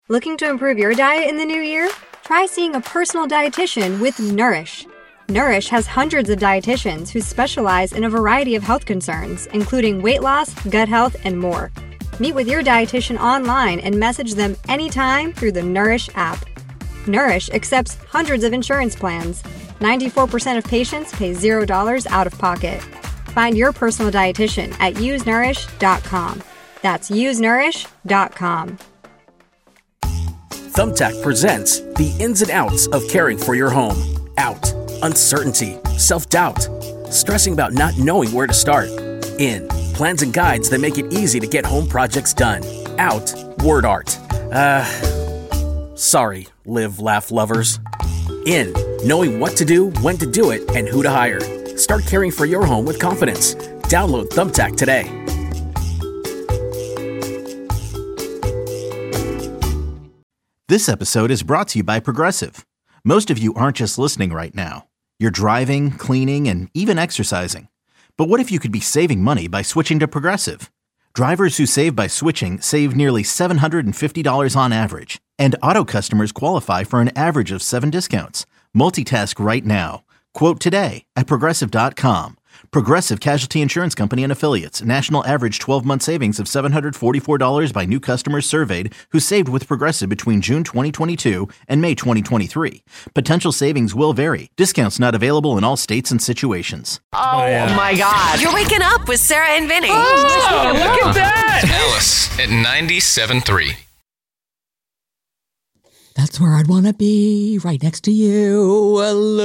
Looking to improve your diet in the new year? Try seeing a personal dietitian with Nourish. Nourish has hundreds of dietitians who specialize in a variety of health concerns, including weight loss, gut health, and more. Meet with your dietitian online and message them anytime through the Nourish app. Nourish accepts hundreds of insurance plans. 94% of patients pay $0 out of pocket. Find your personal dietitian at usenourish.com. That's usenourish.com. Thumbtack presents the ins and outs of caring for your home. Out, uncertainty, self-doubt, stressing about not knowing where to start. In, plans and guides that make it easy to get home projects done. Out, word art. Sorry, live, laugh lovers. In, knowing what to do, when to do it, and who to hire. Start caring for your home with confidence. Download Thumbtack today. This episode is brought to you by Progressive. Most of you aren't just listening right now. You're driving, cleaning, and even exercising. But what if you could be saving money by switching to Progressive? Drivers who save by switching save nearly $750 on average. And auto customers qualify for an average of 7 discounts. Multitask right now. Quote today at Progressive.com. Progressive Casualty Insurance Company and Affiliates. National average 12-month savings of $744 by new customers surveyed who saved with Progressive between June 2022 and May 2023. Potential savings will vary. Discounts not available in all states and situations. Oh my God. You're waking up with Sarah and Vinny. Oh, look at that. Alice at 97.3. That's where I'd want to be, right next to you.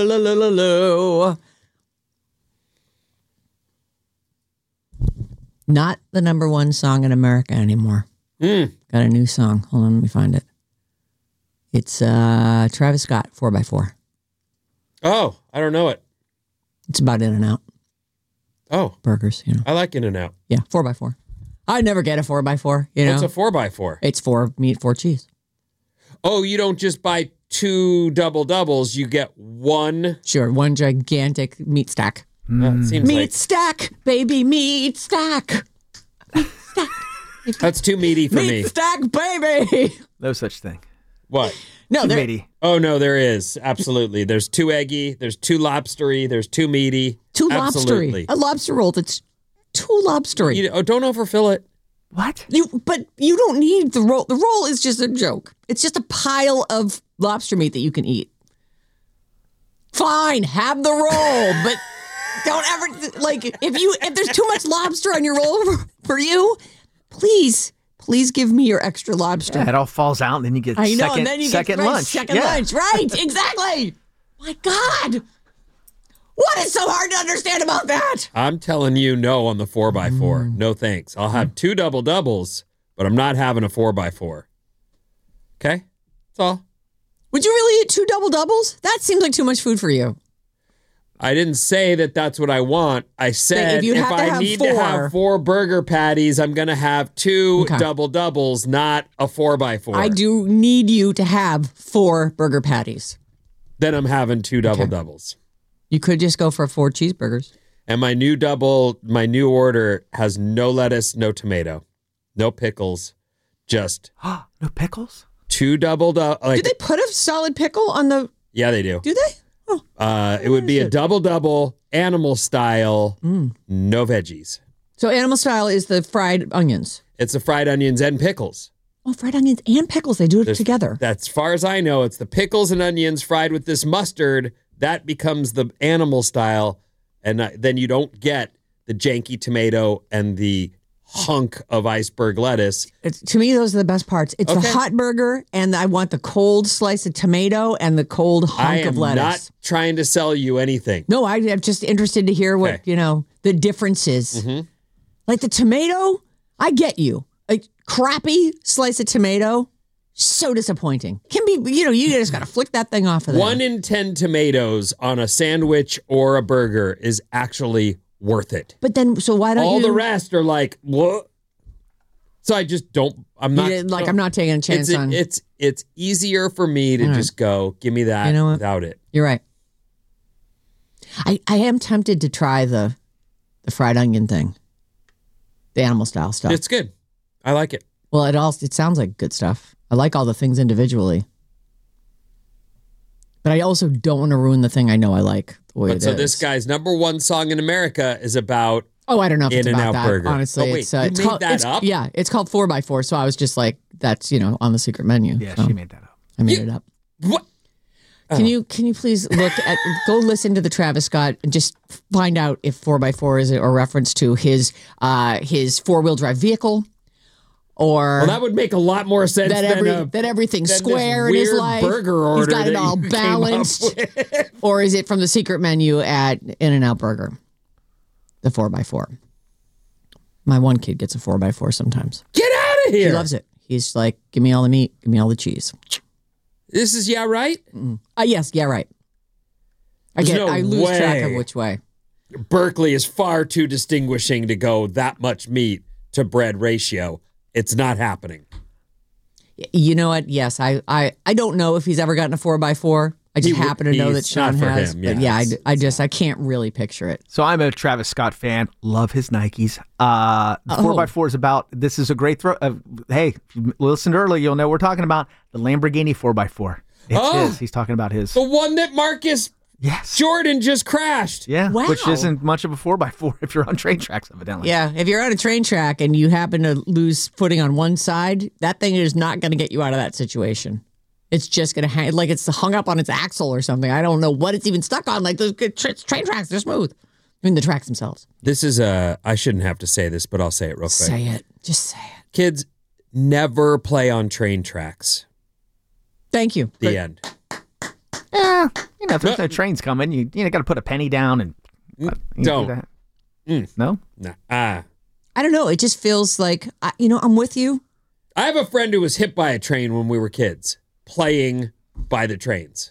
Not the number one song in America anymore. Got a new song. Hold on, let me find it. It's Travis Scott, 4x4. Oh, I don't know it. It's about In-N-Out. Oh. Burgers, you know. I like In-N-Out. Yeah, 4x4. I'd never get a 4x4, you know. What's a 4x4? It's 4 meat, 4 cheese. Oh, you don't just buy 2 double doubles, you get 1. Sure, one gigantic meat stack. Seems Meat like stack, baby, meat stack. Meat stack. that's too meaty for meat me. stack, baby. No such thing. What? No, Too there. meaty. Oh, no, there is. Absolutely. There's 2 eggy, there's 2 lobstery, there's 2 meaty. Too Absolutely. lobstery. A lobster roll that's too lobstery. Don't overfill it. What? But you don't need the roll. The roll is just a joke. It's just a pile of lobster meat that you can eat. Fine, have the roll, but don't ever if there's too much lobster on your roll for you, please give me your extra lobster. Yeah, it all falls out, and then you get second lunch. Second lunch, right? Exactly. My God. What is so hard to understand about that? I'm telling you no on the 4x4. No thanks. I'll have 2 double doubles, but I'm not having a 4x4. Okay? That's all. Would you really eat 2 double doubles? That seems like too much food for you. I didn't say that that's what I want. I said if I need to have 4 burger patties, I'm going to have 2 double doubles, not a 4x4. I do need you to have 4 burger patties. Then I'm having 2 double doubles. You could just go for 4 cheeseburgers. And my new order has no lettuce, no tomato, no pickles, just no pickles? 2 double double. Do they put a solid pickle on the? Yeah, they do. Do they? Oh. It would be a double double, animal style, no veggies. So animal style is the fried onions. It's the fried onions and pickles. Oh, fried onions and pickles. They do it together. That's as far as I know. It's the pickles and onions fried with this mustard. That becomes the animal style, and then you don't get the janky tomato and the hunk of iceberg lettuce. To me, those are the best parts. It's the hot burger, and I want the cold slice of tomato and the cold hunk of lettuce. I am not trying to sell you anything. No, I'm just interested to hear what, the difference is. Mm-hmm. Like the tomato, I get you. A crappy slice of tomato, so disappointing. Can be, you just got to flick that thing off of there. 1 in 10 tomatoes on a sandwich or a burger is actually worth it. But then, so why don't all the rest are like, what? So I just don't, I'm not. I'm not taking a chance on. It's easier for me to just go, give me that without it. You're right. I am tempted to try the fried onion thing. The animal style stuff. It's good. I like it. Well, it sounds like good stuff. I like all the things individually. But I also don't want to ruin the thing I know I like the way it is. So this guy's number one song in America is about Oh, I don't know if it's about In-N-Out that, Burger. honestly. Oh, wait, you made that up? Yeah, it's called 4x4, so I was just like, that's, on the secret menu. Yeah, so she made that up. I made it up. What? Can you please go listen to the Travis Scott and just find out if 4x4 is a reference to his 4-wheel drive vehicle, or Well, that would make a lot more sense that everything's than square in this his weird life. burger order He's got it that all you came up balanced, with. or is it from the secret menu at In-N-Out Burger, the 4x4? My one kid gets a 4x4 sometimes. Get out of here. He loves it. He's like, give me all the meat, give me all the cheese. This is right? Yes, yeah, right. I lose track of which way. Berkeley is far too distinguishing to go that much meat to bread ratio. It's not happening. You know what? Yes, I don't know if he's ever gotten a 4x4. I just happen to know that Sean has. Him, but yes. I can't really picture it. So I'm a Travis Scott fan. Love his Nikes. The 4x4 is about, this is a great throw. Hey, if you listened earlier, you'll know what we're talking about. The Lamborghini 4x4. It's his. He's talking about his. The one that Marcus Jordan just crashed. Yeah, wow. Which isn't much of a 4x4 if you're on train tracks, evidently. Yeah, if you're on a train track and you happen to lose footing on one side, that thing is not going to get you out of that situation. It's just going to hang, like it's hung up on its axle or something. I don't know what it's even stuck on. Like those train tracks, they're smooth. I mean, the tracks themselves. This is I shouldn't have to say this, but I'll say it real quick. Say it. Just say it. Kids, never play on train tracks. Thank you. The end. Yeah, if there's no trains coming, you got to put a penny down and don't. Do that. No? Nah. I don't know. It just feels like, I'm with you. I have a friend who was hit by a train when we were kids, playing by the trains.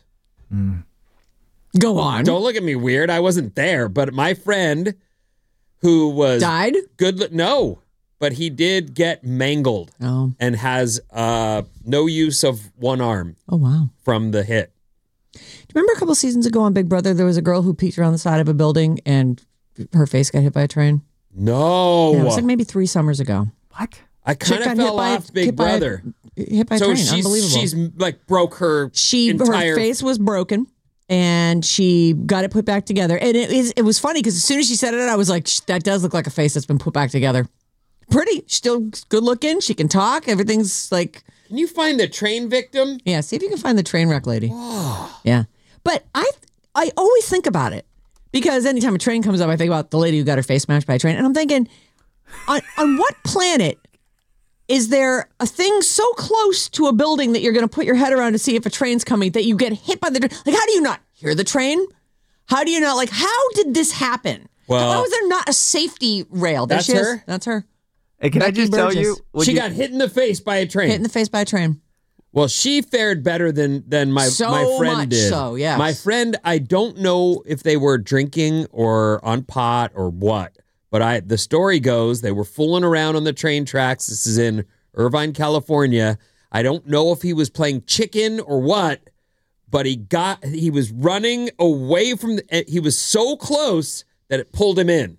Go on. Don't look at me weird. I wasn't there, but my friend who was died? No, but he did get mangled and has no use of one arm. Oh, wow. From the hit. Do you remember a couple seasons ago on Big Brother, there was a girl who peeked around the side of a building and her face got hit by a train? No. Yeah, it was like maybe 3 summers ago. What? I kind of fell off Big Brother. Hit by a train. Unbelievable. She's like broke her entire... Her face was broken and she got it put back together. And it was funny because as soon as she said it, I was like, that does look like a face that's been put back together. Pretty. Still good looking. She can talk. Everything's like... Can you find the train victim? Yeah, see if you can find the train wreck lady. Yeah. But I always think about it because anytime a train comes up, I think about the lady who got her face smashed by a train. And I'm thinking, on what planet is there a thing so close to a building that you're going to put your head around to see if a train's coming that you get hit by the train? Like, how do you not hear the train? How do you not, like, how did this happen? Well, how is there not a safety rail? That's her? That's her. Hey, can Becky I just tell Burgess. you? She got hit in the face by a train. Hit in the face by a train. Well, she fared better than my friend much did. so, yes. My friend, I don't know if they were drinking or on pot or what, but the story goes they were fooling around on the train tracks. This is in Irvine, California. I don't know if he was playing chicken or what, but he was running away from he was so close that it pulled him in.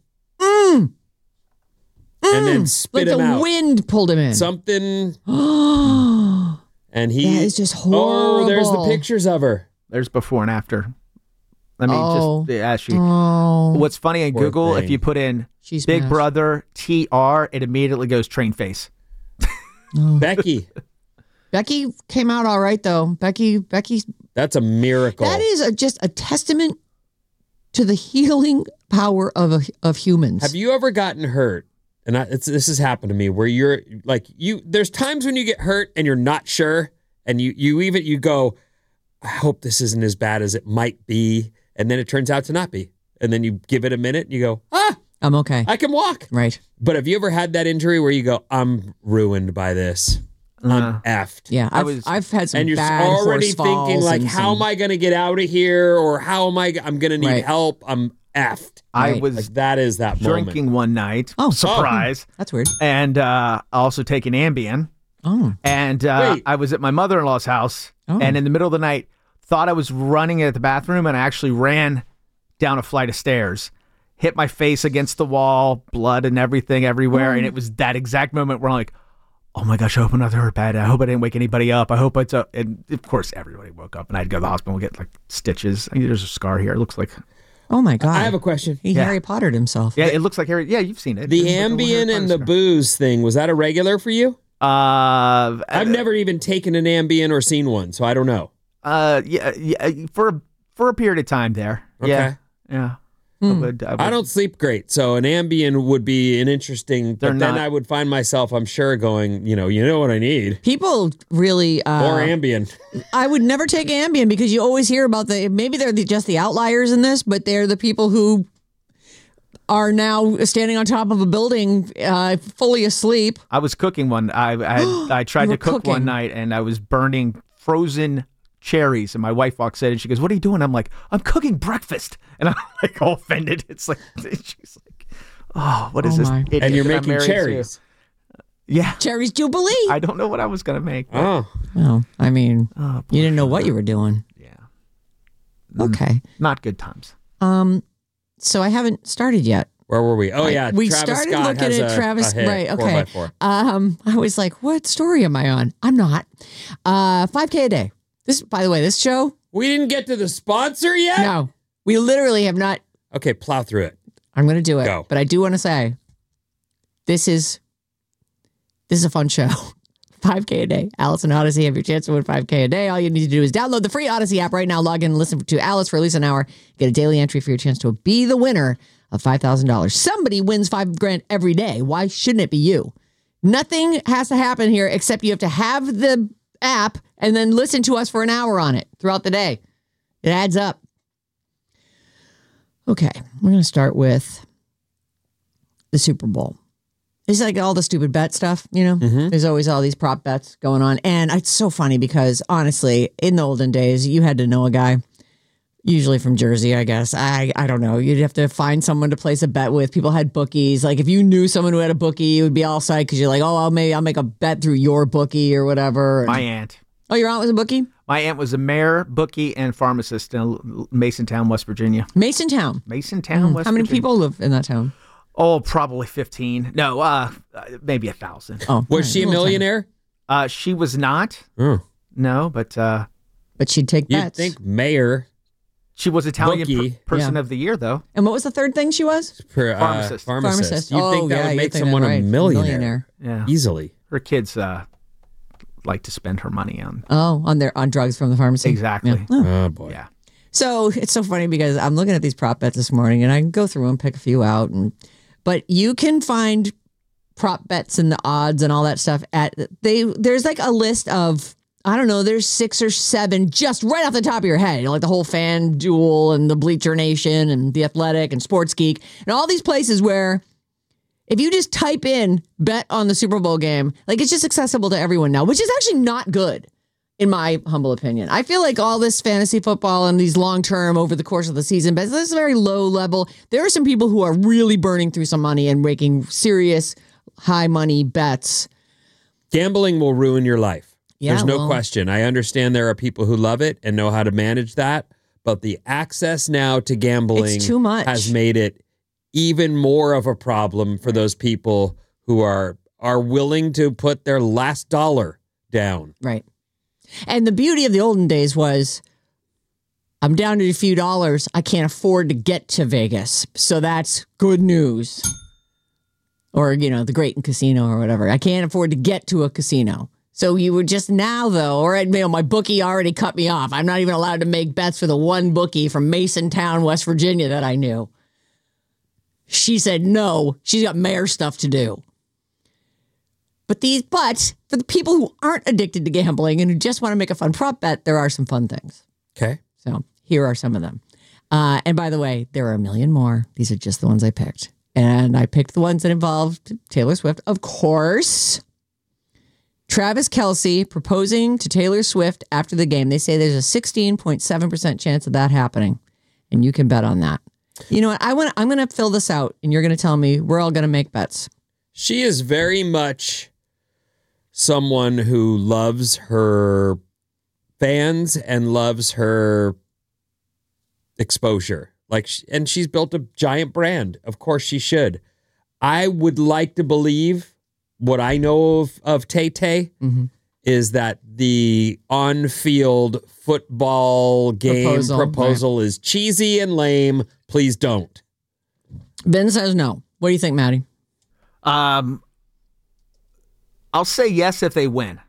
And then spit him out. Like the wind pulled him in. Something. And he. That is just horrible. Oh, there's the pictures of her. There's before and after. Let me just ask you. Oh. What's funny in Poor Google, thing. if you put in She's Big smashed. Brother TR, it immediately goes train face. Becky. Becky came out all right, though. Becky. That's a miracle. That is just a testament to the healing power of humans. Have you ever gotten hurt? And this has happened to me where you're like, there's times when you get hurt and you're not sure. And you go, I hope this isn't as bad as it might be. And then it turns out to not be. And then you give it a minute and you go, I'm okay. I can walk. Right. But have you ever had that injury where you go, I'm ruined by this? I'm effed. Yeah, I've had some and you're bad already horse falls thinking like, and how am I going to get out of here? Or how am I'm going to need help? I'm effed. I Right. was Like that is that drinking moment. one night. Oh. Surprise. That's weird. And also taking Ambien. Oh. And Wait. I was at my mother-in-law's house. Oh. And in the middle of the night, thought I was running at the bathroom. And I actually ran down a flight of stairs. Hit my face against the wall, blood and everything everywhere. And it was that exact moment where I'm like, oh my gosh, I hope I'm not hurt bad. I hope I didn't wake anybody up. I hope it's and of course everybody woke up and I had to go to the hospital and get like stitches. I mean, there's a scar here. It looks like. Oh my God. I have a question. He Harry Pottered himself. Yeah, it looks like Harry. Yeah, you've seen it. The Ambien and the booze thing, was that a regular for you? I've never even taken an Ambien or seen one, so I don't know. Yeah, for a period of time there. Okay. Yeah. I don't sleep great, so an Ambien would be an interesting. But then I would find myself, I'm sure, going, you know what I need. People really or Ambien. I would never take Ambien because you always hear about maybe they're just the outliers in this, but they're the people who are now standing on top of a building, fully asleep. I was cooking one. I tried to cook one night, and I was burning frozen cherries, and my wife walks in and she goes, "What are you doing?" I'm like, "I'm cooking breakfast," and I'm like all offended. It's like she's like, "Oh, what is this?" And you're making cherries. Yeah, cherries Jubilee. I don't know what I was gonna make. Oh, I mean, you didn't know what you were doing. Yeah. Okay. Not good times. So I haven't started yet. Where were we? Oh yeah, we Travis started Scott looking at Travis. Right. Okay. 4x4. I was like, "What story am I on?" I'm not. 5K a day. This, by the way, this show. We didn't get to the sponsor yet? No. We literally have not. Okay, plow through it. I'm going to do it. Go. But I do want to say, this is a fun show. 5K a day. Alice and Odyssey have your chance to win 5K a day. All you need to do is download the free Odyssey app right now. Log in and listen to Alice for at least an hour. Get a daily entry for your chance to be the winner of $5,000. Somebody wins $5,000 every day. Why shouldn't it be you? Nothing has to happen here except you have to have the app and then listen to us for an hour on it throughout the day. It adds up. Okay, we're going to start with the Super Bowl. It's like all the stupid bet stuff, you know? Mm-hmm. There's always all these prop bets going on. And it's so funny because, honestly, in the olden days, you had to know a guy, usually from Jersey, I guess. I don't know. You'd have to find someone to place a bet with. People had bookies. Like, if you knew someone who had a bookie, you would be all psyched because you're like, oh, maybe I'll make a bet through your bookie or whatever. My aunt. Oh, your aunt was a bookie? My aunt was a mayor, bookie, and pharmacist in Masontown, West Virginia. Masontown? Masontown, West Virginia. How many people live in that town? Oh, probably 15. No, maybe 1,000. Oh, was she a millionaire? She was not. No, but she'd take bets. You'd think mayor. She was Italian person of the year, though. And what was the third thing she was? Pharmacist. You'd think that would make someone a millionaire. Yeah, easily. Her kids like to spend her money on. On drugs from the pharmacy. Exactly. Yeah. Oh boy. Yeah. So it's so funny because I'm looking at these prop bets this morning, and I can go through them, pick a few out, but you can find prop bets and the odds and all that stuff there's like a list of, I don't know, there's 6 or 7 just right off the top of your head, like the whole FanDuel and the Bleacher Nation and the Athletic and Sports Geek and all these places where if you just type in bet on the Super Bowl game, like it's just accessible to everyone now, which is actually not good. In my humble opinion, I feel like all this fantasy football and these long-term over the course of the season, but this is very low level. There are some people who are really burning through some money and making serious high money bets. Gambling will ruin your life. Yeah, there's no question. I understand there are people who love it and know how to manage that, but the access now to gambling it's too much. Has made it even more of a problem for those people who are willing to put their last dollar down. Right. And the beauty of the olden days was, I'm down to a few dollars. I can't afford to get to Vegas. So that's good news. Or, the Graton Casino or whatever. I can't afford to get to a casino. So you would just now, though, or my bookie already cut me off. I'm not even allowed to make bets for the one bookie from Masontown, West Virginia that I knew. She said no. She's got mayor stuff to do. But for the people who aren't addicted to gambling and who just want to make a fun prop bet, there are some fun things. Okay. So here are some of them. And by the way, there are a million more. These are just the ones I picked. And I picked the ones that involved Taylor Swift, of course. Travis Kelce proposing to Taylor Swift after the game. They say there's a 16.7% chance of that happening. And you can bet on that. You know what? I'm going to fill this out, and you're going to tell me we're all going to make bets. She is very much someone who loves her fans and loves her exposure. And she's built a giant brand. Of course she should. I would like to believe what I know of Tay-Tay is that the on-field football game proposal is cheesy and lame. Please don't. Ben says no. What do you think, Maddie? I'll say yes if they win.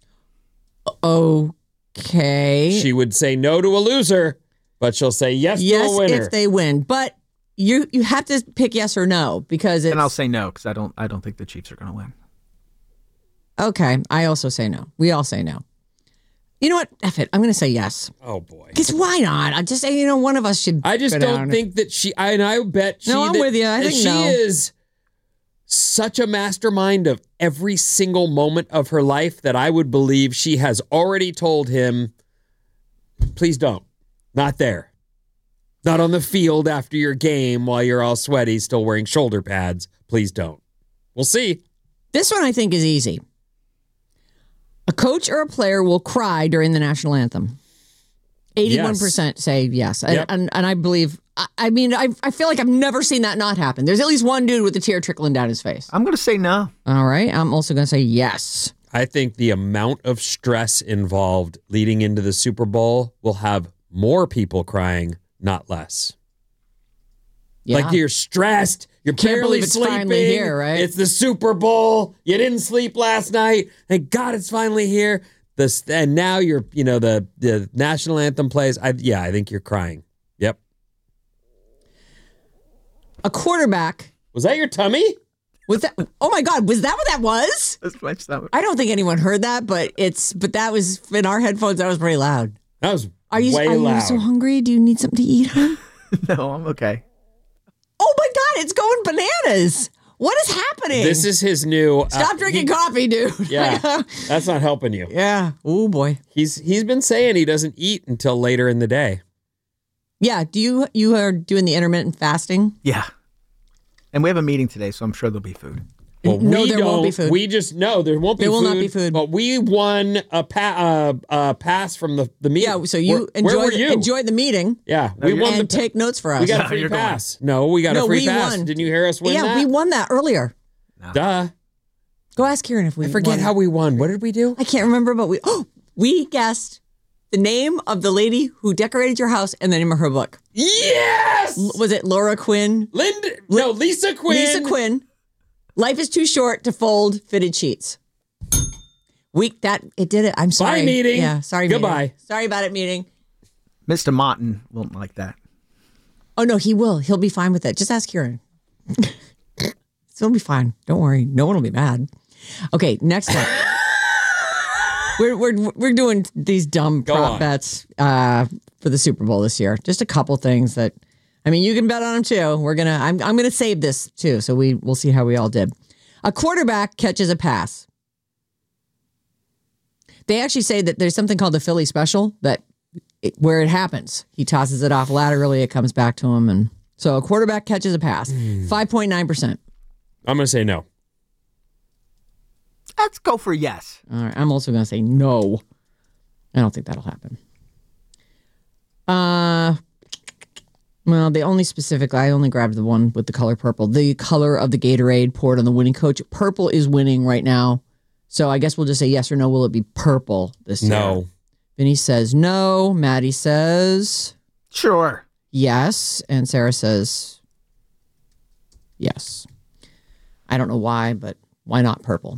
Okay. She would say no to a loser, but she'll say yes to a winner. Yes if they win. But you have to pick yes or no because it's... And I'll say no because I don't think the Chiefs are going to win. Okay. I also say no. We all say no. You know what? F it. I'm going to say yes. Oh, boy. Because why not? I just say, one of us should. I just don't think that she... And I bet No, I'm with you. I think she no. is such a mastermind of every single moment of her life that I would believe she has already told him, please don't. Not there. Not on the field after your game while you're all sweaty, still wearing shoulder pads. Please don't. We'll see. This one I think is easy. A coach or a player will cry during the national anthem. 81% say yes. Yep. And I believe, I feel like I've never seen that not happen. There's at least one dude with a tear trickling down his face. I'm going to say no. All right. I'm also going to say yes. I think the amount of stress involved leading into the Super Bowl will have more people crying, not less. Yeah. Like you're stressed. You're Can't barely believe it's sleeping. finally here, right? It's the Super Bowl. You didn't sleep last night. Thank God it's finally here. And now you're, the national anthem plays. I think you're crying. Yep. A quarterback. Was that your tummy? Was that? Oh my God! Was that what that was? That's my stomach. I don't think anyone heard that, but that was in our headphones. That was pretty loud. That was Are you so hungry? Do you need something to eat, hon? No, I'm okay. Oh my God! It's going bananas. What is happening? This is his new. Stop drinking coffee, dude. Yeah, that's not helping you. Yeah. Oh boy. He's been saying he doesn't eat until later in the day. Yeah. You are doing the intermittent fasting? Yeah. And we have a meeting today, so I'm sure there'll be food. Well, No, there won't be food. We just know there won't be There food. will not be food. But we won a pass from the meeting. Yeah. So you where were you? enjoy the meeting. Yeah, we won And take notes for us. We got a No, free you're going. pass. No, we got a free we pass. won. Didn't you hear us win that? Yeah, we won that earlier. Duh. Go ask Kieran if we I forget won. how we won. What did we do? I can't remember, but we guessed the name of the lady who decorated your house and the name of her book. Yes! Was it Laura Quinn? Lisa Quinn. Lisa Quinn. Life is too short to fold fitted sheets. It did it. I'm sorry. Bye, meeting. Yeah, sorry. Goodbye. Meeting. Sorry about it, meeting. Mr. Martin won't like that. Oh no, he will. He'll be fine with it. Just ask Kieran. It'll be fine. Don't worry. No one will be mad. Okay, next one. We're doing these dumb prop bets for the Super Bowl this year. Just a couple things that, you can bet on them too. I'm gonna save this too, so we'll see how we all did. A quarterback catches a pass. They actually say that there's something called the Philly special where it happens. He tosses it off laterally, it comes back to him, and so a quarterback catches a pass. 5.9%. I'm going to say no. Let's go for yes. All right, I'm also going to say no. I don't think that'll happen. Well, I only grabbed the one with the color purple. The color of the Gatorade poured on the winning coach. Purple is winning right now. So I guess we'll just say yes or no. Will it be purple this year? No. Vinny says no. Maddie says Sure. yes. And Sarah says yes. I don't know why, but why not purple?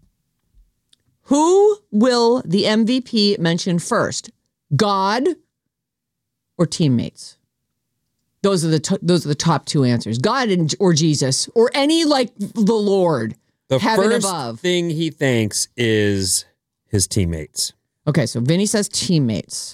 Who will the MVP mention first? God or teammates? Those are the top two answers. God or Jesus or any like the Lord. The heaven first above. thing he thanks is his teammates. Okay, so Vinny says teammates.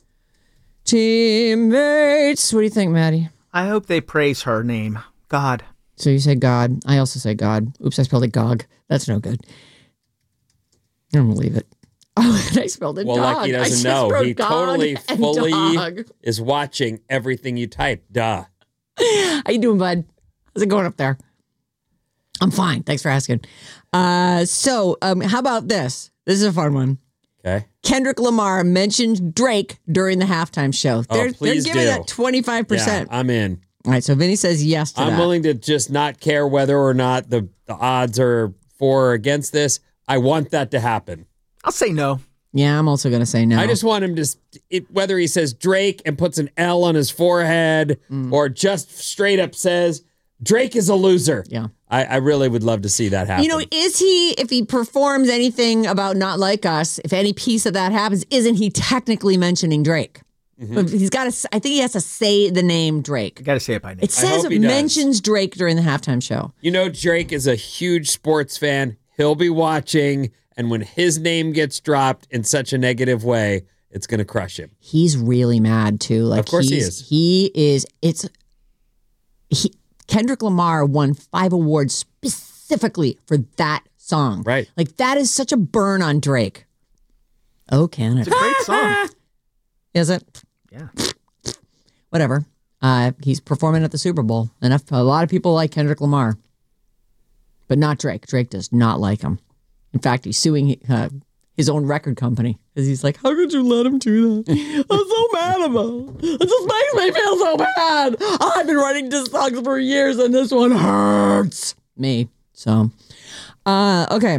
Teammates. What do you think, Maddie? I hope they praise her name. God. So you say God. I also say God. Oops, I spelled it Gog. That's no good. I'm going to leave it. Oh, and I spelled it Well, dog. like he I doesn't just know. wrote He God totally, and fully dog. is watching everything you type. Duh. How you doing, bud? How's it going up there? I'm fine. Thanks for asking. So how about this? This is a fun one. Okay. Kendrick Lamar mentioned Drake during the halftime show. They're please giving do. that 25%. Yeah, I'm in. All right, so Vinny says yes to that. I'm willing to just not care whether or not the odds are for or against this. I want that to happen. I'll say no. Yeah, I'm also going to say no. I just want him to, whether he says Drake and puts an L on his forehead or just straight up says Drake is a loser. Yeah. I really would love to see that happen. You know, if he performs anything about Not Like Us, if any piece of that happens, isn't he technically mentioning Drake? But he's got to, I think he has to say the name Drake. You got to say it by name. It says it mentions Drake during the halftime show. You know, Drake is a huge sports fan. He'll be watching. And when his name gets dropped in such a negative way, it's going to crush him. He's really mad, too. Like, of course he is. Kendrick Lamar won 5 awards specifically for that song. Right. Like, that is such a burn on Drake. Oh, Canada. It's a great song. Is it? Yeah. Whatever. He's performing at the Super Bowl. A lot of people like Kendrick Lamar. But not Drake. Drake does not like him. In fact, he's suing his own record company because he's like, how could you let him do that? I'm so mad about it. It just makes me feel so bad. I've been writing diss songs for years and this one hurts me. So, okay.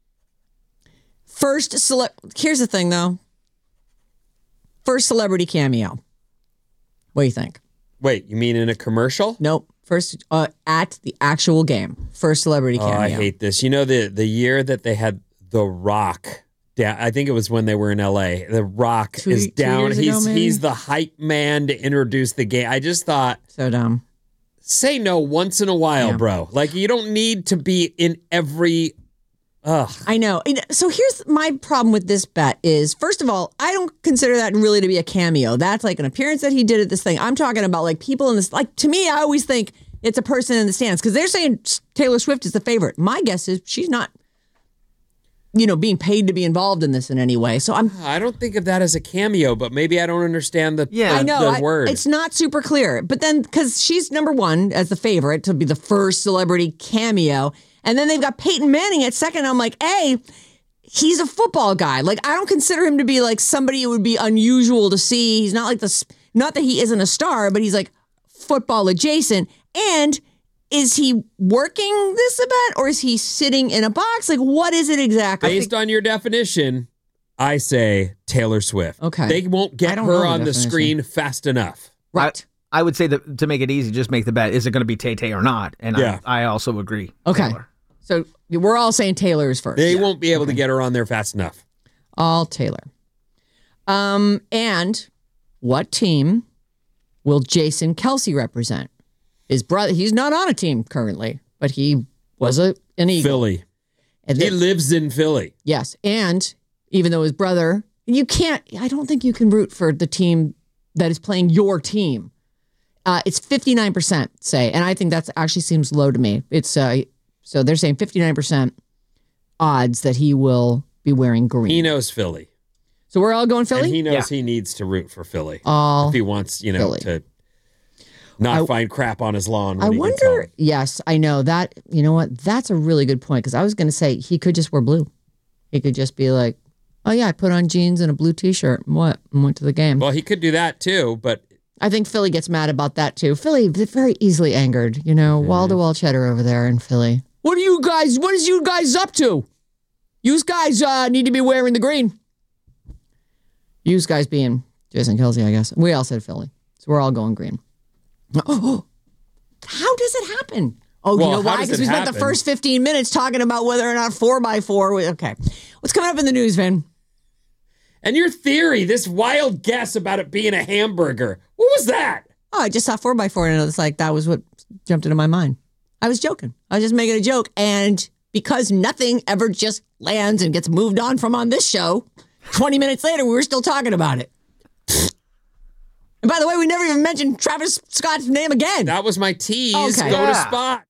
Here's the thing, though. First celebrity cameo. What do you think? Wait, you mean in a commercial? Nope. First, at the actual game. First celebrity cameo. Oh, I hate this. You know, the year that they had The Rock down, I think it was when they were in LA. The Rock is down. He's the hype man to introduce the game. I just thought. So dumb. Say no once in a while, bro. Like, you don't need to be in every. Ugh. I know. So here's my problem with this bet is, first of all, I don't consider that really to be a cameo. That's like an appearance that he did at this thing. I'm talking about like people in this, like, to me, I always think it's a person in the stands because they're saying Taylor Swift is the favorite. My guess is she's not, being paid to be involved in this in any way. So I don't think of that as a cameo, but maybe I don't understand the word. It's not super clear. But then, because she's number one as the favorite to be the first celebrity cameo. And then they've got Peyton Manning at second. I'm like, hey, he's a football guy. Like, I don't consider him to be like somebody it would be unusual to see. He's not like this, not that he isn't a star, but he's like football adjacent. And is he working this event or is he sitting in a box? Like, what is it exactly? Based on your definition, I say Taylor Swift. Okay. They won't get her on the screen fast enough. Right. I would say that to make it easy, just make the bet. Is it going to be Tay-Tay or not? And I also agree. Okay. Taylor. So we're all saying Taylor is first. They won't be able to get her on there fast enough. All Taylor. And what team will Jason Kelce represent? His brother, he's not on a team currently, but he was an Eagle. Philly. And he lives in Philly. Yes. And even though his brother, I don't think you can root for the team that is playing your team. It's 59% say, and I think that actually seems low to me. It's so they're saying 59% odds that he will be wearing green. He knows Philly. So we're all going Philly? And he knows he needs to root for Philly. All if he wants, Philly. To not find crap on his lawn. I wonder, yes, I know that. You know what? That's a really good point because I was going to say he could just wear blue. He could just be like, oh yeah, I put on jeans and a blue t-shirt and went to the game. Well, he could do that too, but I think Philly gets mad about that too. Philly, they're very easily angered, wall-to-wall cheddar over there in Philly. What is you guys up to? You guys need to be wearing the green. You guys being Jason Kelce, I guess. We all said Philly. So we're all going green. Oh, how does it happen? Oh, well, you know why? Because we spent the first 15 minutes talking about whether or not 4x4. Okay. What's coming up in the news, Vin? And your theory, this wild guess about it being a hamburger. What was that? Oh, I just saw 4x4 and it's like that was what jumped into my mind. I was joking. I was just making a joke. And because nothing ever just lands and gets moved on from on this show, 20 minutes later, we were still talking about it. And by the way, we never even mentioned Travis Scott's name again. That was my tease. Okay. Go to Spot.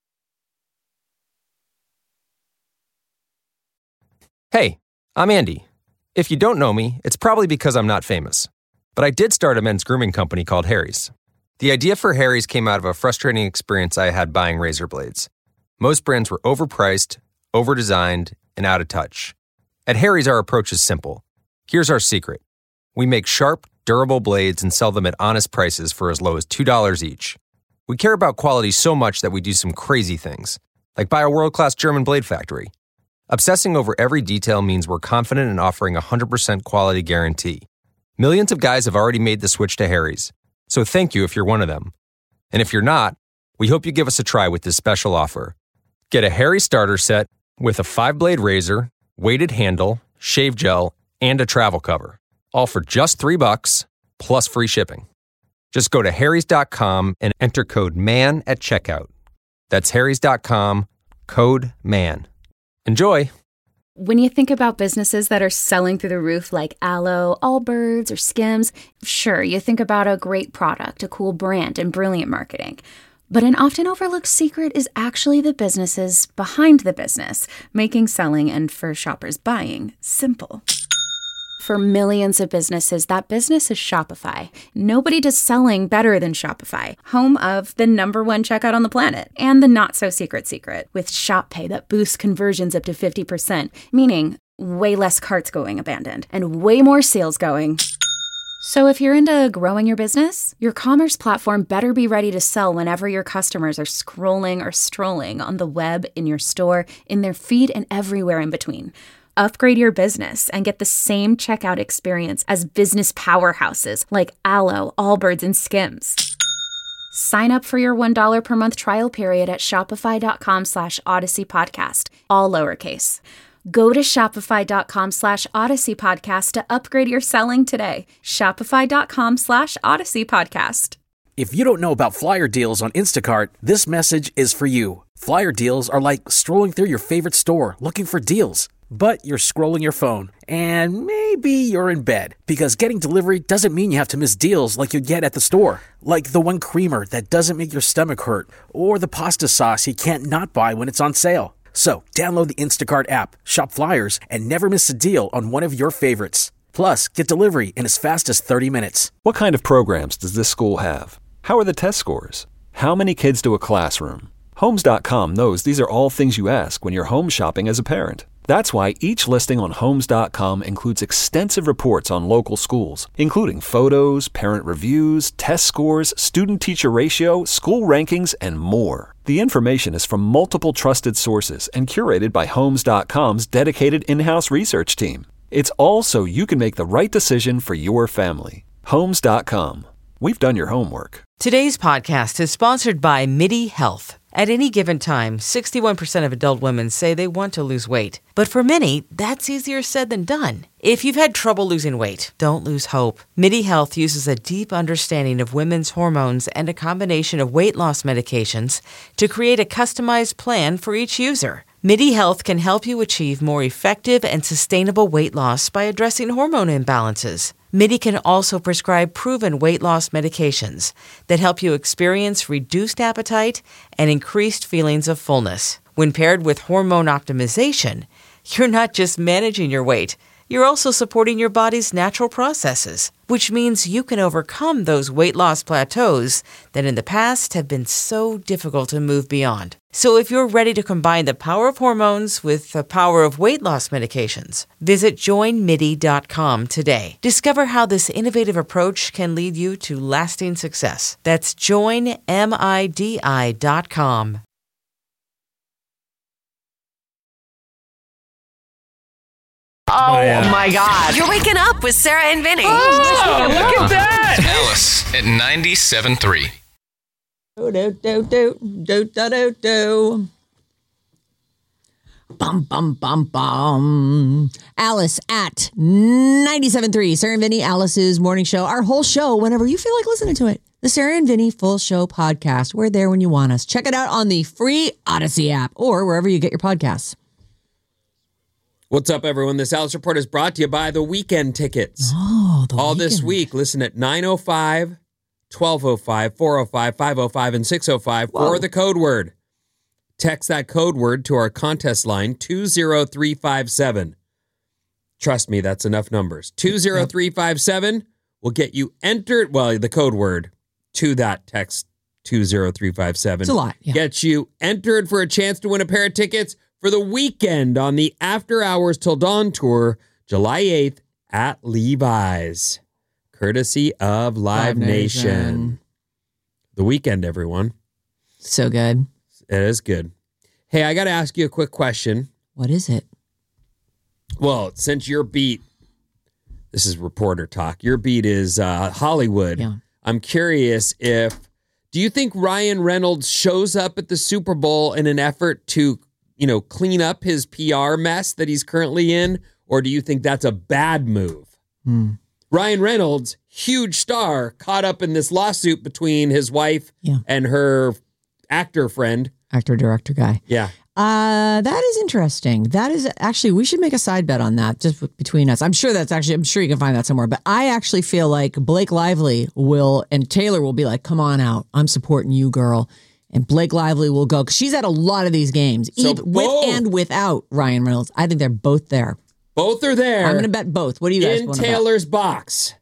Hey, I'm Andy. If you don't know me, it's probably because I'm not famous. But I did start a men's grooming company called Harry's. The idea for Harry's came out of a frustrating experience I had buying razor blades. Most brands were overpriced, overdesigned, and out of touch. At Harry's, our approach is simple. Here's our secret. We make sharp, durable blades and sell them at honest prices for as low as $2 each. We care about quality so much that we do some crazy things, like by a world-class German blade factory. Obsessing over every detail means we're confident in offering a 100% quality guarantee. Millions of guys have already made the switch to Harry's, so thank you if you're one of them. And if you're not, we hope you give us a try with this special offer. Get a Harry starter set with a 5-blade razor, weighted handle, shave gel, and a travel cover. All for just $3 plus free shipping. Just go to harrys.com and enter code MAN at checkout. That's harrys.com, code MAN. Enjoy! When you think about businesses that are selling through the roof like Aloe, Allbirds, or Skims, sure, you think about a great product, a cool brand, and brilliant marketing. But an often overlooked secret is actually the businesses behind the business, making selling and for shoppers buying simple. For millions of businesses, that business is Shopify. Nobody does selling better than Shopify, home of the #1 checkout on the planet, and the not-so-secret secret, with Shop Pay that boosts conversions up to 50%, meaning way less carts going abandoned, and way more sales going. So if you're into growing your business, your commerce platform better be ready to sell whenever your customers are scrolling or strolling on the web, in your store, in their feed, and everywhere in between. Upgrade your business and get the same checkout experience as business powerhouses like Aloe, Allbirds, and Skims. Sign up for your $1 per month trial period at shopify.com/Odyssey Podcast, all lowercase. Go to shopify.com /Odyssey Podcast to upgrade your selling today. Shopify.com /Odyssey Podcast. If you don't know about flyer deals on Instacart, this message is for you. Flyer deals are like strolling through your favorite store looking for deals. But you're scrolling your phone, and maybe you're in bed, because getting delivery doesn't mean you have to miss deals like you'd get at the store. Like the one creamer that doesn't make your stomach hurt, or the pasta sauce you can't not buy when it's on sale. So download the Instacart app, shop flyers, and never miss a deal on one of your favorites. Plus, get delivery in as fast as 30 minutes. What kind of programs does this school have? How are the test scores? How many kids do a classroom? Homes.com knows these are all things you ask when you're home shopping as a parent. That's why each listing on Homes.com includes extensive reports on local schools, including photos, parent reviews, test scores, student-teacher ratio, school rankings, and more. The information is from multiple trusted sources and curated by Homes.com's dedicated in-house research team. It's all so you can make the right decision for your family. Homes.com. We've done your homework. Today's podcast is sponsored by MIDI Health. At any given time, 61% of adult women say they want to lose weight. But for many, that's easier said than done. If you've had trouble losing weight, don't lose hope. MIDI Health uses a deep understanding of women's hormones and a combination of weight loss medications to create a customized plan for each user. MIDI Health can help you achieve more effective and sustainable weight loss by addressing hormone imbalances. MIDI can also prescribe proven weight loss medications that help you experience reduced appetite and increased feelings of fullness. When paired with hormone optimization, you're not just managing your weight, you're also supporting your body's natural processes, which means you can overcome those weight loss plateaus that in the past have been so difficult to move beyond. So if you're ready to combine the power of hormones with the power of weight loss medications, visit joinmidi.com today. Discover how this innovative approach can lead you to lasting success. That's joinmidi.com. Oh my God. You're waking up with Sarah and Vinny. Oh, look at that. Alice at 97.3. Do. Bum, bum, bum, bum. Alice at 97.3. Sarah and Vinny, Alice's morning show. Our whole show, whenever you feel like listening to it. The Sarah and Vinny Full Show Podcast. We're there when you want us. Check it out on the free Odyssey app or wherever you get your podcasts. What's up, everyone? This Alice Report is brought to you by the Weekend Tickets. Oh, All this week, listen at 9:05, 12:05, 4:05, 5:05, and 6:05 for the code word. Text that code word to our contest line, 20357. Trust me, that's enough numbers. 20357 will get you entered, the code word to that text, 20357. It's a lot. Yeah. Gets you entered for a chance to win a pair of tickets for the weekend on the After Hours Till Dawn tour, July 8th at Levi's, courtesy of Live Nation. The weekend, everyone. So good. It is good. Hey, I got to ask you a quick question. What is it? Well, since your beat, this is reporter talk, your beat is Hollywood. Yeah. I'm curious do you think Ryan Reynolds shows up at the Super Bowl in an effort to, clean up his PR mess that he's currently in? Or do you think that's a bad move? Ryan Reynolds, huge star, caught up in this lawsuit between his wife and her actor friend. Actor-director guy. Yeah. That is interesting. That is actually, we should make a side bet on that just between us. I'm sure you can find that somewhere. But I actually feel like Blake Lively and Taylor will be like, come on out. I'm supporting you, girl. And Blake Lively will go, because she's at a lot of these games, with and without Ryan Reynolds. I think they're both there. Both are there. I'm going to bet both. What do you guys want to bet? In Taylor's box.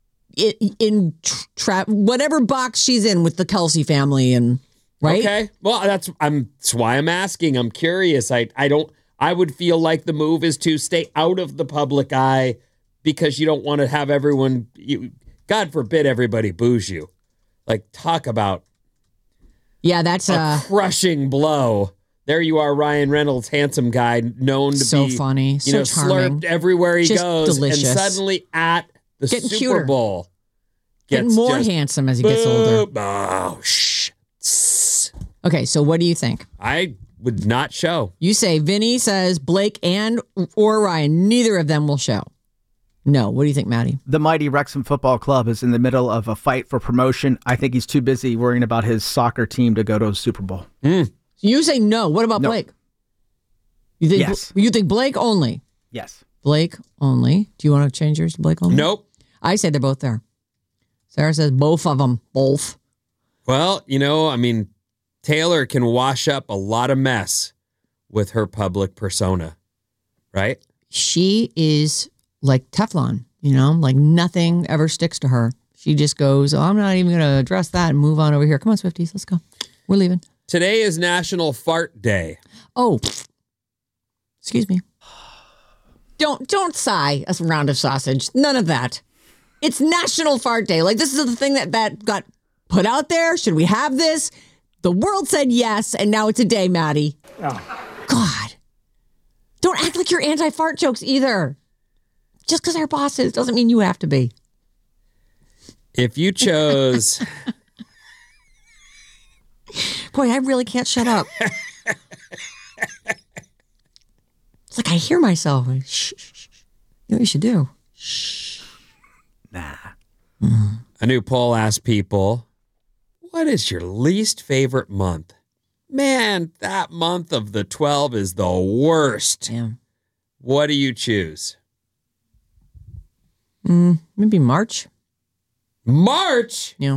Whatever box she's in with the Kelsey family and... Right? Okay. Well, that's why I'm asking. I'm curious. I would feel like the move is to stay out of the public eye because you don't want to have everyone, God forbid everybody boos you. Like, talk about that's a crushing blow. There you are, Ryan Reynolds, handsome guy, known to so be funny, so charming, slurped everywhere he just goes, delicious. And suddenly at the Getting Super cuter. Bowl, getting more handsome as he gets older. Oh, Okay, so what do you think? I would not show. You say Vinny says Blake or Ryan, neither of them will show. No. What do you think, Maddie? The mighty Wrexham Football Club is in the middle of a fight for promotion. I think he's too busy worrying about his soccer team to go to a Super Bowl. You say no. What about Blake? You think yes. You think Blake only? Yes. Blake only. Do you want to change yours to Blake only? Nope. I say they're both there. Sarah says both of them. Both. Well, Taylor can wash up a lot of mess with her public persona, right? She is like Teflon, like nothing ever sticks to her. She just goes, I'm not even going to address that and move on over here. Come on, Swifties, let's go. We're leaving. Today is National Fart Day. Oh, excuse me. Don't sigh a round of sausage. None of that. It's National Fart Day. Like, this is the thing that got put out there. Should we have this? The world said yes, and now it's a day, Maddie. Oh. God. Don't act like you're anti-fart jokes either. Just because our boss is doesn't mean you have to be. If you chose... Boy, I really can't shut up. It's like I hear myself. Shh, shh, shh. You know what you should do? Shh. Nah. A new poll asked people, what is your least favorite month? Man, that month of the 12 is the worst. Yeah. What do you choose? Maybe March. March? You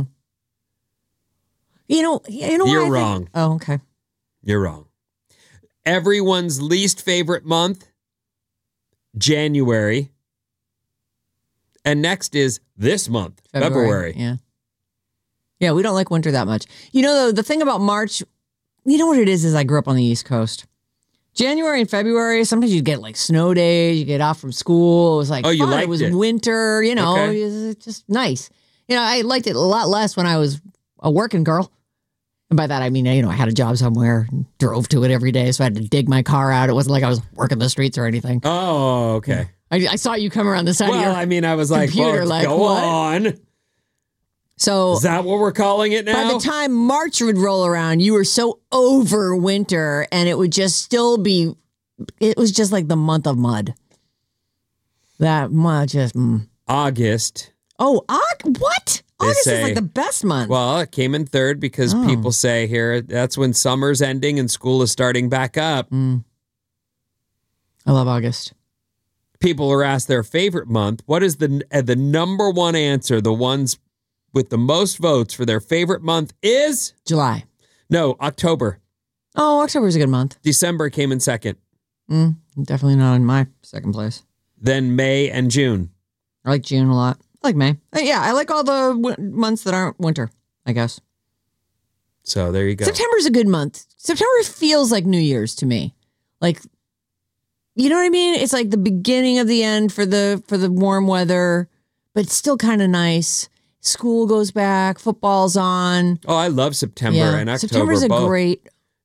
know You're wrong. Oh, okay. You're wrong. Everyone's least favorite month, January. And next is this month, February. Yeah. Yeah, we don't like winter that much. The thing about March, you know what it is I grew up on the East Coast. January and February, sometimes you get like snow days, you get off from school. It was like, you fun. liked It was it. winter, Okay. it was just nice. I liked it a lot less when I was a working girl. And by that, I mean, I had a job somewhere, and drove to it every day, so I had to dig my car out. It wasn't like I was working the streets or anything. Oh, okay. I saw you come around the side of your I was like, computer, go what? on. So is that what we're calling it now? By the time March would roll around, you were so over winter, and it would just still be, it was just like the month of mud. That much just... August. Oh, what? August is like the best month. Well, it came in third because people say here, that's when summer's ending and school is starting back up. I love August. People are asked their favorite month. What is the number one answer? The ones with the most votes for their favorite month is? July. No, October. Oh, October's a good month. December came in second. Definitely not in my second place. Then May and June. I like June a lot. I like May. Yeah, I like all the months that aren't winter, I guess. So there you go. September's a good month. September feels like New Year's to me. Like, you know what I mean? It's like the beginning of the end for the warm weather, but it's still kind of nice. School goes back, football's on. Oh, I love September and October. September's both. a great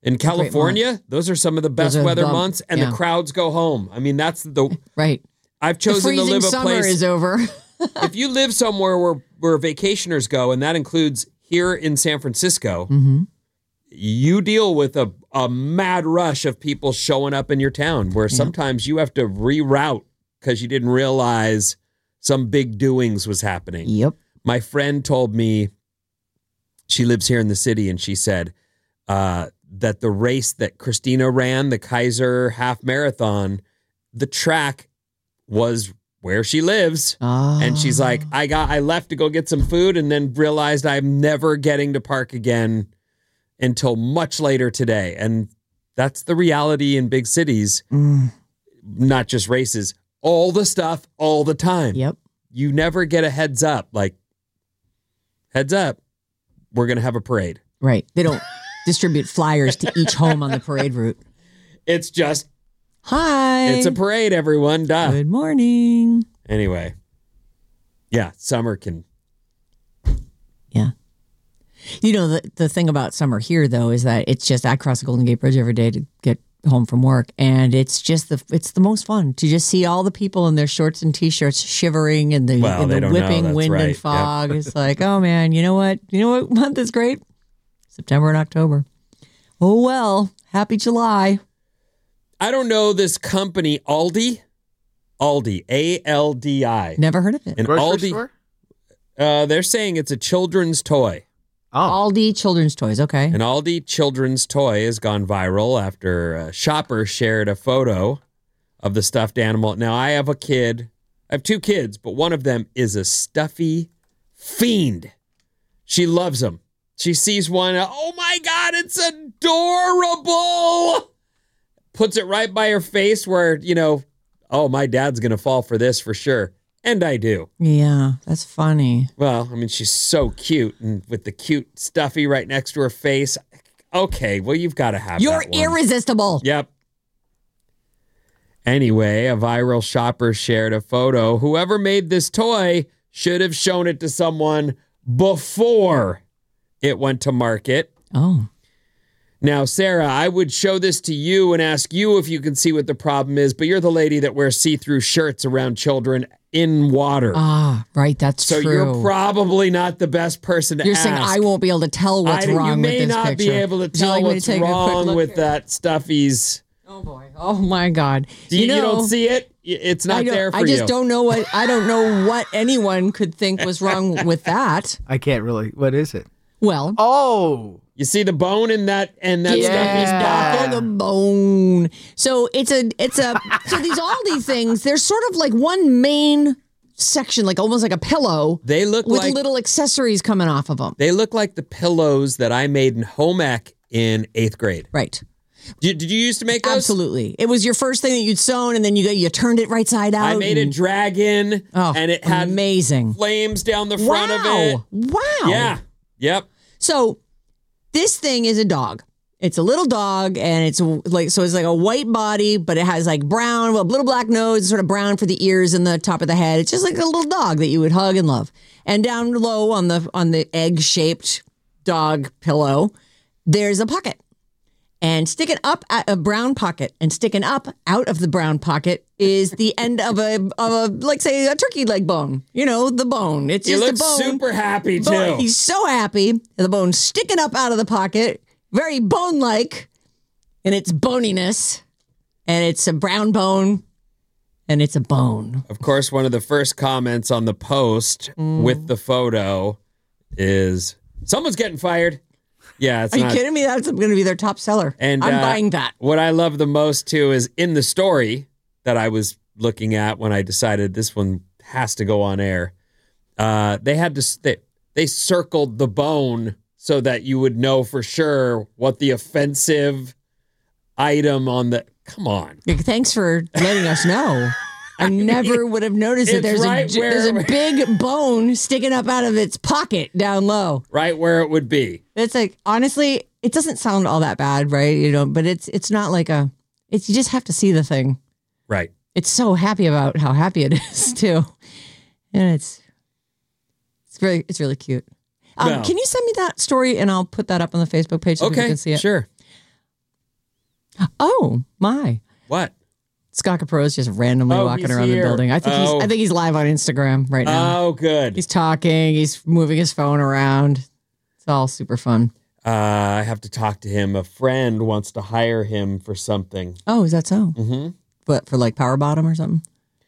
In California, those are some of the best weather months, and yeah. the crowds go home. I mean, that's the right. I've chosen to live a summer place. is over. If you live somewhere where vacationers go, and that includes here in San Francisco, you deal with a mad rush of people showing up in your town, where sometimes you have to reroute because you didn't realize some big doings was happening. Yep. My friend told me, she lives here in the city, and she said that the race that Christina ran, the Kaiser half marathon, the track was where she lives. Oh. And she's like, I left to go get some food and then realized I'm never getting to park again until much later today. And that's the reality in big cities, not just races, all the stuff all the time. Yep. You never get a heads up, like, heads up, we're going to have a parade. Right. They don't distribute flyers to each home on the parade route. It's just, hi. It's a parade, everyone. Duh. Good morning. Anyway. Yeah, summer can. Yeah. You know, the thing about summer here, though, is that it's just, I cross the Golden Gate Bridge every day to get home from work. And it's just it's the most fun to just see all the people in their shorts and T-shirts shivering in the whipping wind and fog. Yep. It's like, oh, man, you know what? You know what month is great? September and October. Oh, well, happy July. I don't know this company, Aldi, A-L-D-I. Never heard of it. An Aldi store? They're saying it's a children's toy. Oh. Aldi children's toys, okay. An Aldi children's toy has gone viral after a shopper shared a photo of the stuffed animal. Now, I have two kids, but one of them is a stuffy fiend. She loves them. She sees one, oh my God, it's adorable. Puts it right by her face where, oh, my dad's going to fall for this for sure. And I do. Yeah, that's funny. Well, I mean, she's so cute, and with the cute stuffy right next to her face. Okay, well, you've got to have You're that one. irresistible. Yep. Anyway, a viral shopper shared a photo. Whoever made this toy should have shown it to someone before it went to market. Oh. Now, Sarah, I would show this to you and ask you if you can see what the problem is, but you're the lady that wears see-through shirts around children in water. Ah, right, that's so true. So you're probably not the best person to You're ask. saying I won't be able to tell what's wrong with this picture. You may not be able to tell what's wrong with that stuffies. Oh, boy. Oh, my God. You don't see it? It's not there for you. I just don't know I don't know what anyone could think was wrong with that. I can't really. What is it? Well. Oh. You see the bone in that stuffy's pocket? The bone. So so these Aldi things, they're sort of like one main section, like almost like a pillow. They look with like little accessories coming off of them. They look like the pillows that I made in home ec in 8th grade. Right. Did you used to make those? Absolutely. It was your first thing that you'd sewn, and then you turned it right side out. I made a dragon, and it had amazing flames down the front of it. Wow. Yeah. Yep. So this thing is a dog. It's a little dog, and it's like a white body, but it has like brown, a little black nose, sort of brown for the ears and the top of the head. It's just like a little dog that you would hug and love. And down low on the egg-shaped dog pillow, there's a pocket. And sticking up at a brown pocket and sticking up out of the brown pocket is the end of a like, say, a turkey leg bone. You know, the bone. It's just a bone. He looks super happy, too. He's so happy. The bone sticking up out of the pocket, very bone-like in its boniness. And it's a brown bone, and it's a bone. Of course, one of the first comments on the post with the photo is, someone's getting fired. Yeah, Are you kidding me? That's going to be their top seller. And I'm buying that. What I love the most, too, is in the story that I was looking at when I decided this one has to go on air, they circled the bone so that you would know for sure what the offensive item on the... Come on. Thanks for letting us know. I never would have noticed that there's a big bone sticking up out of its pocket down low. Right where it would be. It's like, honestly, it doesn't sound all that bad, right? But it's not like you just have to see the thing. Right. It's so happy about how happy it is too. And it's really cute. Can you send me that story and I'll put that up on the Facebook page so people can see it? Sure. Oh, my. What? Scott Capro is just randomly walking around the building. I think he's live on Instagram right now. Oh, good. He's talking. He's moving his phone around. It's all super fun. I have to talk to him. A friend wants to hire him for something. Oh, is that so? Mm-hmm. But for like Power Bottom or something?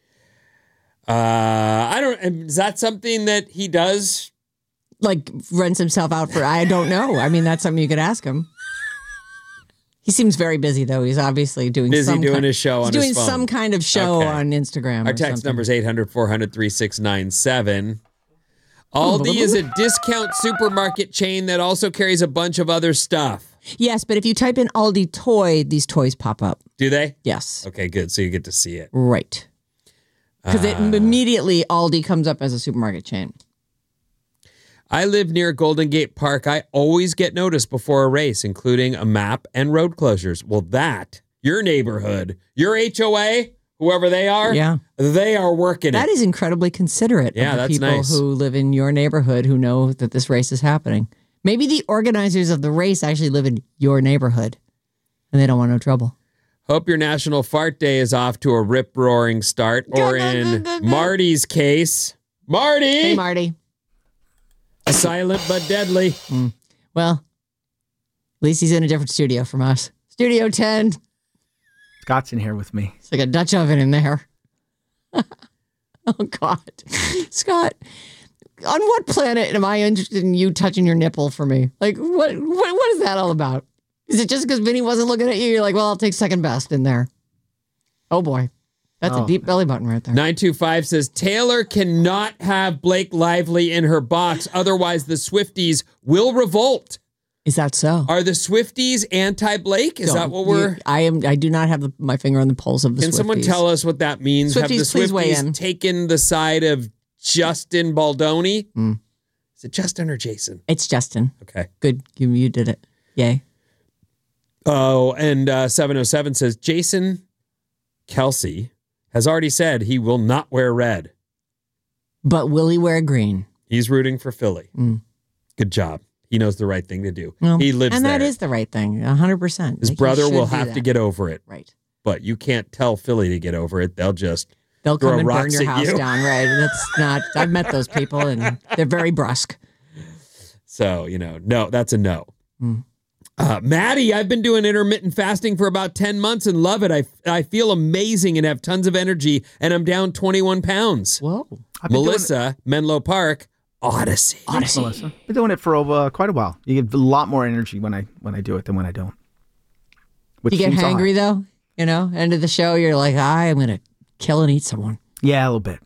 I don't. Is that something that he does? Like rents himself out for? I don't know. I mean, that's something you could ask him. He seems very busy, though. He's obviously doing his show on his phone. He's doing some kind of show on Instagram. Our text number is 800-400-3697. Aldi is a discount supermarket chain that also carries a bunch of other stuff. Yes, but if you type in Aldi toy, these toys pop up. Do they? Yes. Okay, good. So you get to see it. Right. Because immediately Aldi comes up as a supermarket chain. I live near Golden Gate Park. I always get noticed before a race, including a map and road closures. Well, your neighborhood, your HOA, whoever they are, they are working That is incredibly considerate of the that's people nice. who live in your neighborhood who know that this race is happening. Maybe the organizers of the race actually live in your neighborhood and they don't want no trouble. Hope your National Fart Day is off to a rip-roaring start. Or in Marty's case, Marty! Hey, Marty. Silent but deadly. Well, at least he's in a different studio from us. Studio 10. Scott's in here with me. It's like a Dutch oven in there. Oh, God. Scott, on what planet am I interested in you touching your nipple for me? Like, what is that all about? Is it just because Vinny wasn't looking at you? You're like, well, I'll take second best in there. Oh, boy. That's a deep belly button right there. 925 says, Taylor cannot have Blake Lively in her box. Otherwise, the Swifties will revolt. Is that so? Are the Swifties anti-Blake? Is that what we're... I do not have my finger on the pulse of the Swifties. Can someone tell us what that means? Swifties, have the please weigh in. Swifties taken the side of Justin Baldoni? Is it Justin or Jason? It's Justin. Okay. Good. You did it. Yay. Oh, and 707 says, Jason Kelsey has already said he will not wear red. But will he wear green? He's rooting for Philly. Good job. He knows the right thing to do. Well, he lives and there. And that is the right thing, 100%. His brother will have to get over it. Right. But you can't tell Philly to get over it. They'll come and burn your house down. Right. That's not, I've met those people and they're very brusque. So, no, that's a no. Maddie, I've been doing intermittent fasting for about 10 months and love it. I feel amazing and have tons of energy, and I'm down 21 pounds. Whoa. Melissa, Menlo Park, Odyssey. Melissa. I've been doing it for quite a while. You get a lot more energy when I do it than when I don't. You get hangry, though? End of the show, you're like, I am going to kill and eat someone. Yeah, a little bit.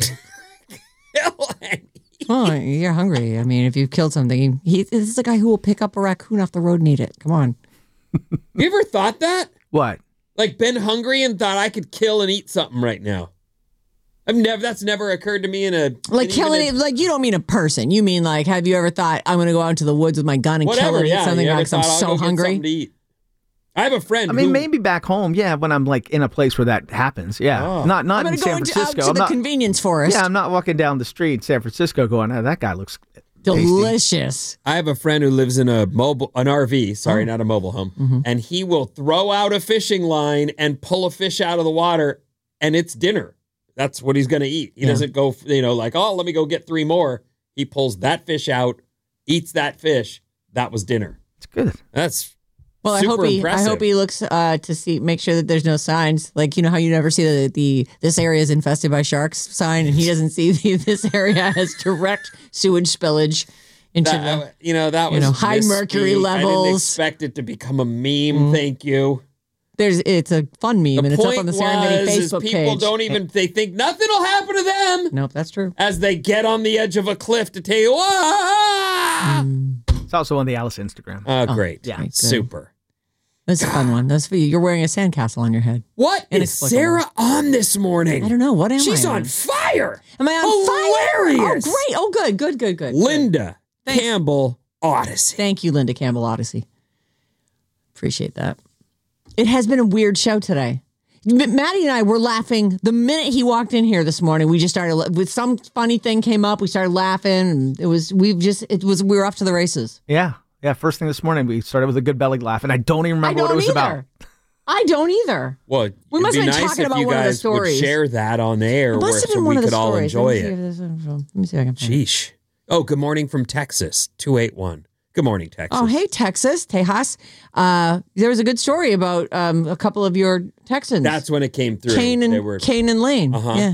Well, you're hungry. I mean, if you've killed something, this is the guy who will pick up a raccoon off the road and eat it. Come on. You ever thought that? What? Like been hungry and thought I could kill and eat something right now? That's never occurred to me like killing it. Like you don't mean a person. You mean like, have you ever thought I'm going to go out into the woods with my gun and kill and eat something because I'm so hungry? I have a friend. Maybe back home, when I'm like in a place where that happens. Yeah, not I'm in San Francisco. Out to the convenience forest. Yeah, I'm not walking down the street in San Francisco going, "Oh, that guy looks delicious." Tasty. I have a friend who lives in an RV. Sorry, not a mobile home, and he will throw out a fishing line and pull a fish out of the water, and it's dinner. That's what he's going to eat. He doesn't go, like, oh, let me go get 3 more. He pulls that fish out, eats that fish. That was dinner. It's good. That's. Well, I hope he looks to make sure that there's no signs. Like, how you never see the this area is infested by sharks sign, and he doesn't see this area has direct sewage spillage into that was high mercury levels. I didn't expect it to become a meme. Thank you. It's a fun meme, and it's up on the Serendipity Facebook page. People don't even they think nothing will happen to them. Nope, that's true. As they get on the edge of a cliff to tell you, It's also on the Alice Instagram. Oh, great. Yeah, super. That's a fun one. That's for you. You're wearing a sandcastle on your head. What is Sarah on this morning? I don't know. What am I? She's on fire. Am I on fire? Hilarious. Oh, great. Oh, good. Linda Campbell Odyssey. Thank you, Linda Campbell Odyssey. Appreciate that. It has been a weird show today. Maddie and I were laughing the minute he walked in here this morning. We just started with some funny thing came up. We started laughing. And we were off to the races. Yeah. Yeah, first thing this morning, we started with a good belly laugh, and I don't even remember what it was about. I don't either. Well, we must have been nice talking if about you one of the guys stories. would share that on the air, It must have been so one we of the could all stories. enjoy Let it. me see if I can find it. Sheesh. Oh, good morning from Texas, 281. Good morning, Texas. Oh, hey, Texas, Tejas. There was a good story about a couple of your Texans. That's when it came through. Kane and Lane. Yeah.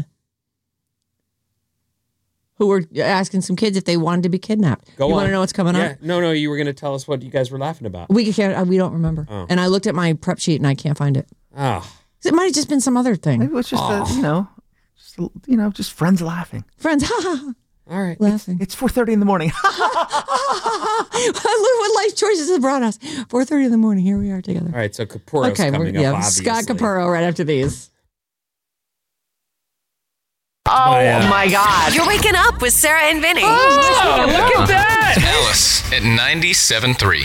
Who were asking some kids if they wanted to be kidnapped. You want to know what's coming up? No, you were going to tell us what you guys were laughing about. We don't remember. Oh. And I looked at my prep sheet and I can't find it. Oh. It might have just been some other thing. Maybe it was just just friends laughing. Friends, all right, laughing. It's 4:30 in the morning. Look what life choices have brought us. 4:30 in the morning. Here we are together. All right, so Capuro's coming up, obviously. Scott Capurro right after these. Oh my God. You're waking up with Sarah and Vinny. Oh, look at that. Alice at 97.3.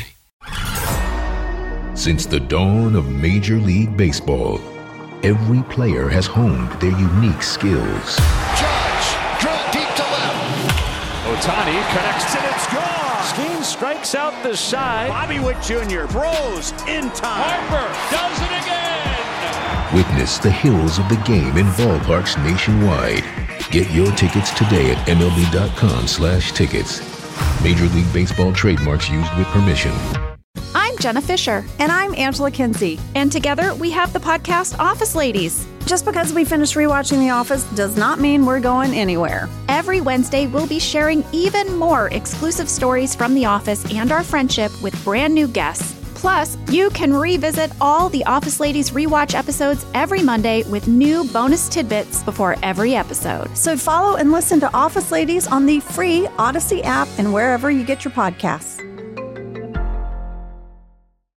Since the dawn of Major League Baseball, every player has honed their unique skills. Judge, drill deep to left. Ohtani connects and it's gone. Skeen strikes out the side. Bobby Witt Jr. throws in time. Harper does it again. Witness the heroes of the game in ballparks nationwide. Get your tickets today at MLB.com/tickets. Major League Baseball trademarks used with permission. I'm Jenna Fisher. And I'm Angela Kinsey. And together we have the podcast Office Ladies. Just because we finished rewatching The Office does not mean we're going anywhere. Every Wednesday, we'll be sharing even more exclusive stories from The Office and our friendship with brand new guests. Plus, you can revisit all the Office Ladies rewatch episodes every Monday with new bonus tidbits before every episode. So follow and listen to Office Ladies on the free Odyssey app and wherever you get your podcasts.